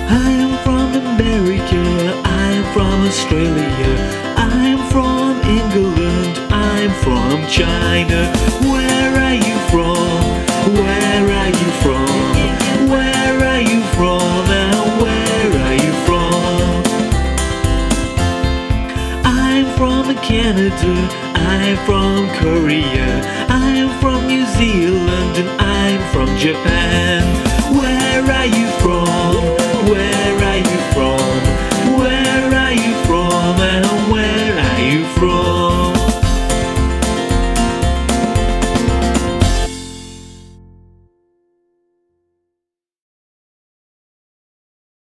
I am from America, I am from Australia, I am from England, I'm from China. Where are you from? Where are you from? Where are you from? And where are you from? I'm from Canada, I'm from Korea, I'm from New Zealand, and I'm from Japan. Where are you from?